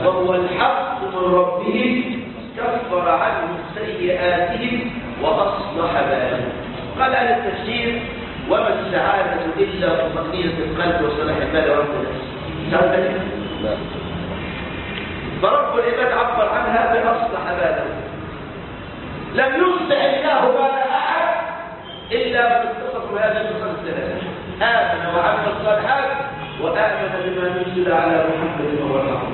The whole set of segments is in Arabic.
وهو الحق من ربهم كفر عنهم سيئاتهم وأصلح بالهم. قال أهل التفسير: وما السعادة إلا طمأنينة القلب وصلاح البال ورد النفس. سعادة لا. فرب العباد عبر عنها بأصلح باله. لم يصلح الله بال أحد إلا من اتصف بهذه الخصال الثلاثة: آمن وعمل الصالحات وآمن بما نزل على محمد وهو الحق.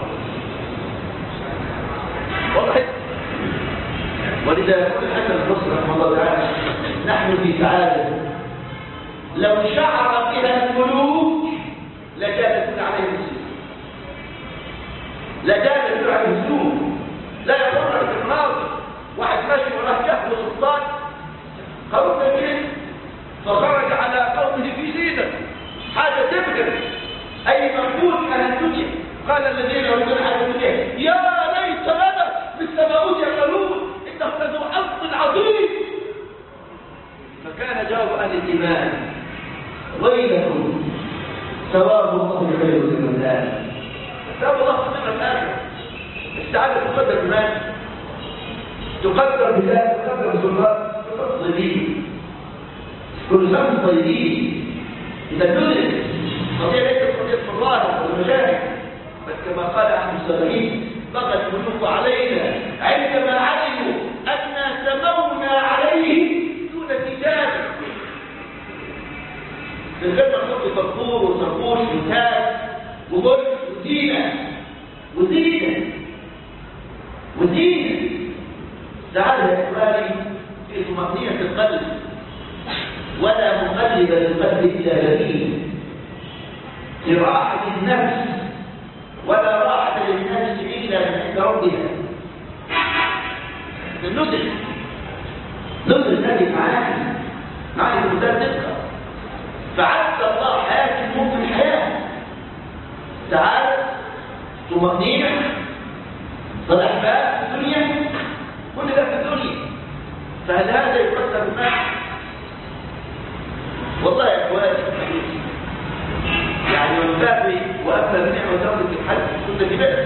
واضح؟ ولذا يقول الحسن البصري رحمه الله تعالى: نحن في سعادة لو شعر بها الملوك لجالت عليهم السلوك. لجالت عليهم السلوك. لا يضر في الناظر واحد ماشي وراه جهل وسلطان قوم كبير فخرج على قومه في زينة حاجة تبهر أي مقبول أهل الدنيا. قال الذين يريدون حاجة الدنيا: يا ليت لنا مثل ما أوتي قارون إنه لذو حظ عظيم. فكان جواب أهل الإيمان: ويلكم ثواب الله خير من ذلك. ثواب الله خير من ذلك. السعادة تقدر بمال، تقدر بذات، تقدر بسلطات، تقدر به. كل سنة طيبين. إذا تدرك قضية ليست قضية فضائل والمشاهد، بل كما قال أحد السابقين: بغت الملوك علينا عندما علموا أن سمونا عليه دون كتاب. من غير ما نحط فخور وسرقوش وتاج وملك وزينة وزينة. تعالى يا إخواني في طمأنينة القلب، ولا مقلب للقلب إلا لبيه، في راحة النفس، ولا راحة للنفس إلا من عند ربها. ندرك هذه معاني المثال تبقى. فعدت الله حياة المؤمن حياة سعادة، طمأنينة، صلاح بال في الدنيا، كل ده في الدنيا. فهل هذا يقدر المال؟ والله يا اخواني يعني من باب وأما بنعمة ربك الحج كنا في بلد.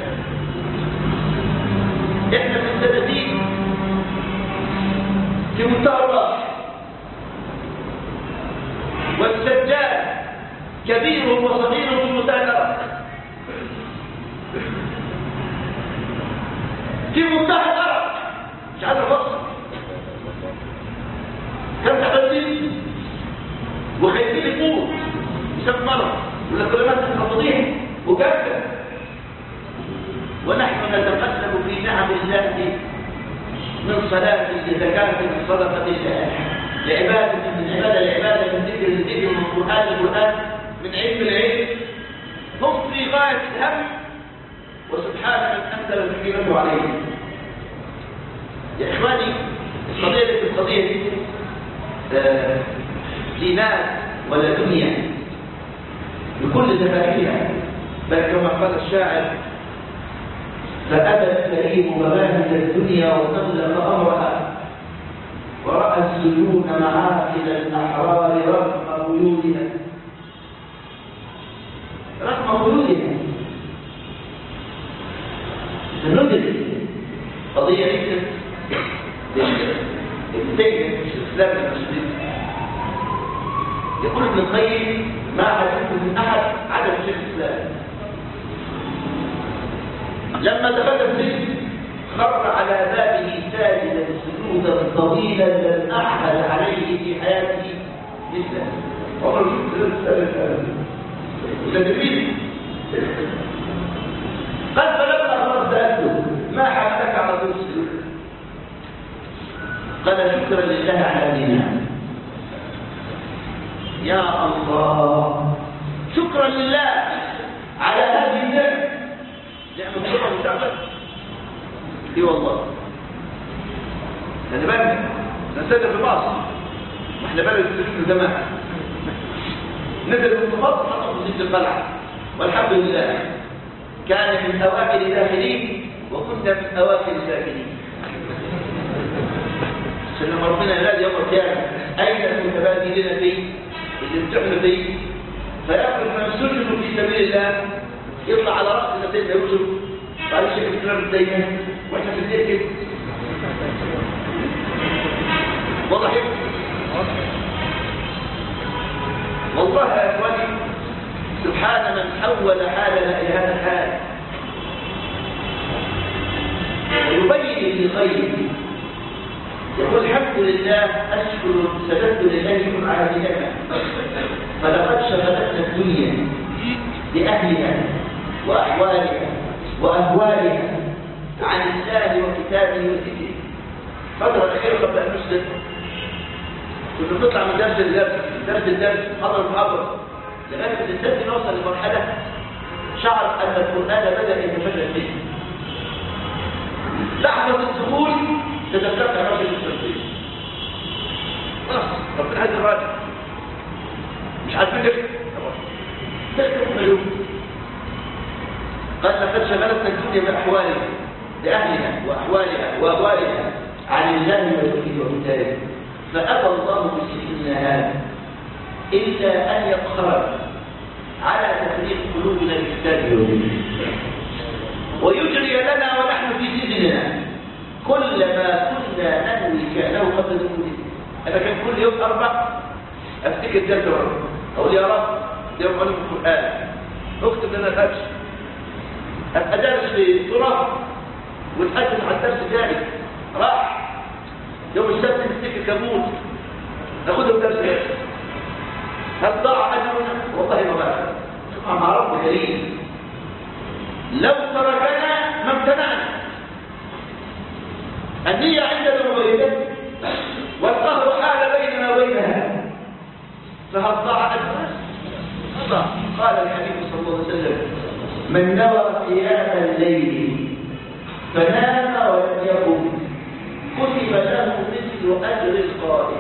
احنا في السنتين في منتهى الراحة، والسجاد كبير وصغير في منتهى الأرض، في منتهى الأرض، مش عايز أفصل. كم تحدثين وخايفين يموت بسبب مرض ولا كلمات الخطيئة وكذا، ونحن نتقلب في نعم الله من صلاة لزكاة من صدقة لعبادة من عبادة لعبادة، من ذكر لذكر، من قرآن لقرآن، من علم لعلم. هم في غاية الهم، وسبحان من أنزل السكينة عليهم. يا إخواني القضية دي دينار ولا دنيا بكل تفاهيمها، بل كما قال الشاعر: فأبى الكريم مباهج الدنيا وتملك أمرها، ورأى السجون معاقل الأحرار رغم قيودها. الندرة قضية ليست التاجر مش الإسلام المسلم. يقول ابن القيم: ما حدثت من أحد عدم شيء الإسلام. لما دخل السجن خر على بابه ساجدا سجودا طويلا لم أحد عليه في حياته مثله. عمر قد فلما أمر سألته: ما حملك على طول السجود؟ قال: شكرا لله على النعم. يا الله، شكرا لله على هذه النعمة. نعمة الله متعبد. اي والله. خلي بالك، نسافر في مصر واحنا بلد السجود زمان، نزل في مصر حطوا في القلعة، والحمد لله كان من أواخر داخلين وكنا من أواخر ساكنين. سلم ربنا ينادي يوم القيامة: أين المتبادلين فيه؟ اللي امتحنوا فيه، فيأخذ من سجنوا في سبيل الله، يطلع على رأس سيدنا يوسف قال الشيخ الاسلام الدينه واحنا في الدين كده واضح والله يا اخواني سبحان من حول حالنا الى هذا الحال ويبين لخير يقول الحمد لله اشكر سجدت لله على نعمه فلقد شغلتنا الدنيا باهلها واحوالها واهوالها عن الله وكتابه وذكره. فتره الاخيره قبل ان نسلم كنا بنطلع من درس لدرس حضر المحاضره لغايه ما الانسان نوصل لمرحله شعر ان القران بدا يتفجر فيه. لحظه الدخول تذكرت عن رجل التنفيذ خلاص ربنا هذا الراجل مش عارفين نكتب ملوك. قال لقد شغلتنا الدنيا بأحوالها بأهلها وأحوالها وأهوالها عن الله ورسوله وكتابه فأبى الله بسحرنا هذا إلا أن يقهرنا على تفريق قلوبنا لكتابه ودينه ويجري لنا ونحن في سجننا كل ما كنا ننوي كأنه قد نقول. أنا كان كل يوم 4 أفتكر درس أقول يا رب يوم علم القرآن اكتب لنا الأجر أدرس في تراب وتقدم على الدرس الثاني راح يوم السبت نفتكر كمون ناخده بدرس ثاني هل ضاع أجرنا؟ والله ما بقى مع رب كريم لو تركنا ما امتنعنا. النية عندنا مبينة والقهر حال بيننا وبينها فهل ضاع أجرنا؟ قال الحبيب صلى الله عليه وسلم من نوى قيام الليل فنام ولم يقم كتب له مثل أجر القائم.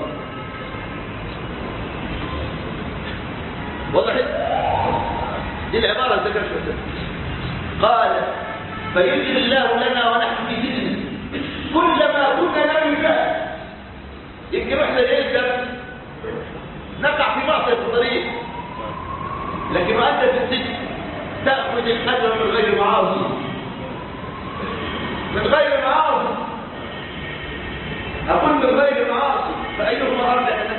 وضحت دي العبارة ذكرت قال فيجري الله لنا ونحن في سجن كلما كنا ننفع يمكن احنا نقدر نقع في معصية الطريق لكن وانت في السجن تأخذ الأجر من غير معاصي من غير معاصي أقول من غير معاصي فأيهما أرجع لك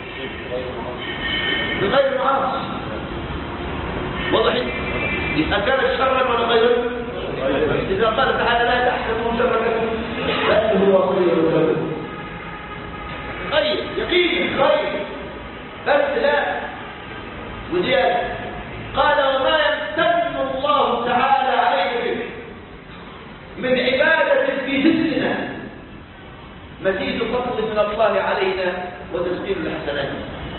من غير معاصي. وضحت إذا كان شرا ولا غيره إذا قال تعالى لا تحسبوا شرا لكم فأنه هو خير لكم خير يقين خير بس لا وزيادة. قال وما يمتن الله تعالى عليه من عبادة في جسمنا مزيد فضل من الله علينا وتسجيل الحسنات.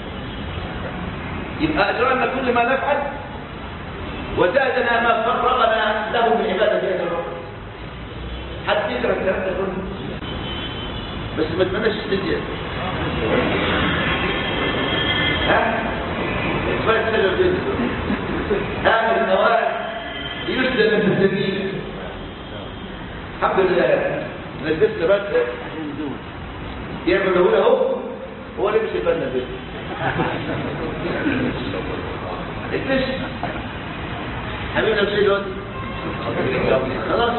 يبقى أجرنا كل ما نفعل وزادنا ما فرغنا له من عبادة هذا الرب. حد يقرأ الكلام ده كله بس ما تمناش الدنيا ها فرق سجل بيته هذا النواه يسلم من الزميل. الحمد لله نلبس بس يعمل له هو لبس يفنى بيته اكتش حبيبنا بشيء الوقت خلاص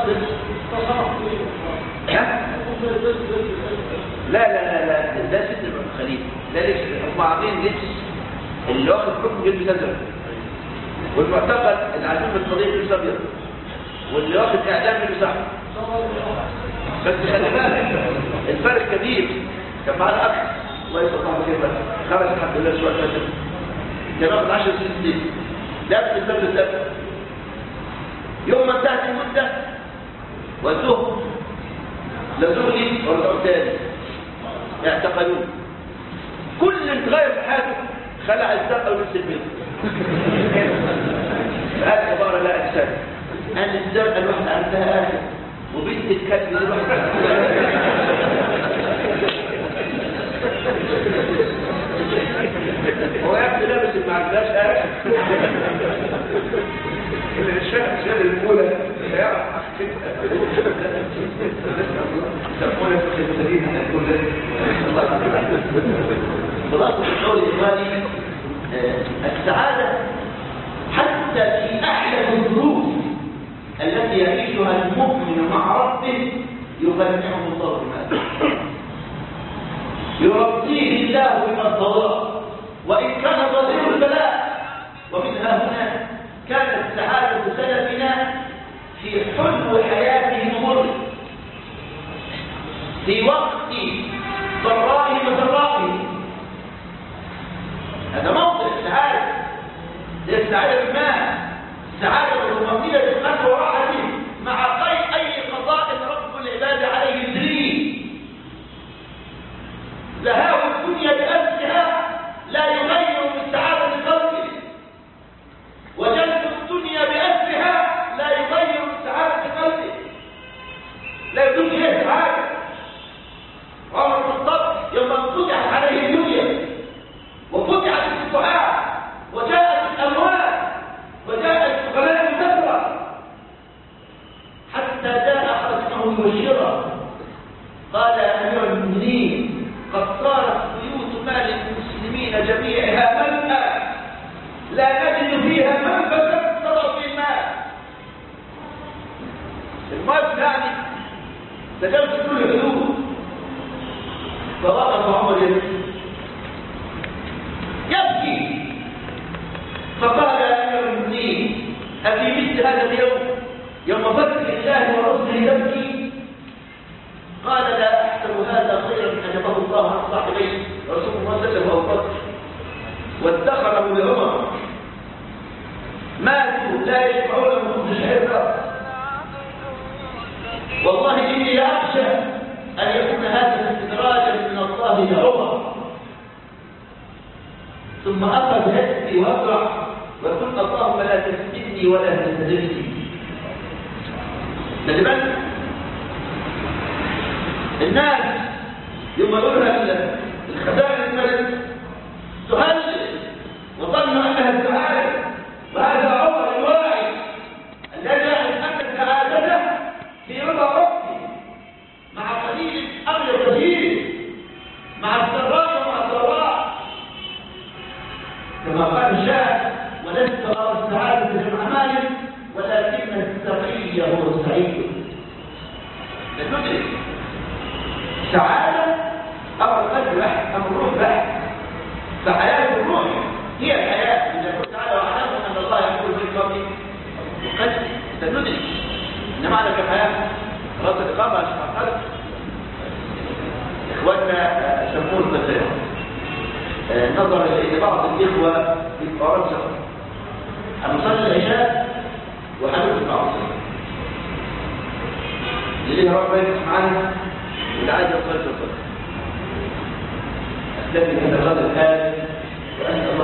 لا ده ست الخليل ده لبس هم عاملين لبس اللي واخد حكم جلد ازرق والمعتقد اللي عايزين بالطريق لبس ابيض واللي واخد اعدام لبس احمر. بس خلي بالك الفرق كبير كان معانا اكثر الله يستطيع كيف خرج الحمد لله شويه ثلاثه كان واخد 10 سنين لابس الفرق الزرق. يوم ما انتهت المده ودوه لزغلي ورجعوا تاني اعتقلوه. كل اللي اتغير في حياته خلع الزرقاء ولبس البيض. قال عباره لا اجساد قال الزرقاء الواحد عندها اخر وبنت الكلب الواحد هو يبدو لابس ما عندهاش اخر اللي الشهر الاولى يعرف تقول في السبيل ان يكون خلاصه القول الاخواني السعاده حتى في احلى الظروف التي التي يعيشها المؤمن مع ربه يقنعه الله بما يربيه الله بما ارتضاه وإن كان ظاهر البلاء. ومنها هنا كانت سعادة سلفنا في حلو حياته المر في وقت ضرائه وسرائه. هذا موضع السعادة، هي السعادة بالمال، السعادة والطمأنينة بالقلب وراحته مع أي قضاء رب العباد عليه يجريه. ذهاب الدنيا بأسرها لا يغير من سعادة قلبه، وجلب الدنيا بأسرها لا يغير من سعادة قلبه، لا يدوم إليه سعادة. عمر بن الخطاب يوم فتحت عليه الدنيا وفتحت الفتوحات وجاءت الأموال وجاءت الفقراء بكثرة حتى جاء حرسه مبشرا قال يا أمير المؤمنين قد صارت بيوت مال المسلمين جميعها ملأى لا نجد فيها منفذا تضع في المال. المال يعني تجاوز كل الحدود. فوقف عمر يبكي فقال يا أمير المؤمنين أفي مثل هذا اليوم يوم فتح الله ورسله تبكي؟ قال لا أحسب هذا خيرا أجابه الله عن صاحبيه رسول الله صلى الله عليه وسلم أبو بكر وادخره لعمر ماتوا لا يشبعون من خبز الشعير. والله إني لأخشى أن يكون هذا استدراجا من الله لعمر. ثم أخذ يأتي وأقرع وقلت اللهم لا تفتني ولا تستدرجني. تجبن الناس يوم يقولها الخزائن الملك تهلل وظنوا أنها السعادة، وهذا عمر الواعي الذي يعلم أن سعادته في رضا ربه مع قليل أمر كثير مع السراء ومع الضراء. كما قال الشاعر ولست أرى السعادة في الأعمال ولكن السعي هو السعيد. ندرك سعادة أمر القلب بحث أمر الروح بحث، فحياة الروح هي الحياة. إذا قلت تعالى وعلموا أن الله يقول في قبلي وقد ندرك إن معنى في الحياة رأس الإقامة أشبه القلب. إخواننا يسمون مثلا نظر إلى بعض الإخوة في فرنسا هنصلي العشاء وهنوصل العصر اللي رب يفتح معنا واللي عايز يصلي الفجر. أستفيد من هذا الغد الآن وأنت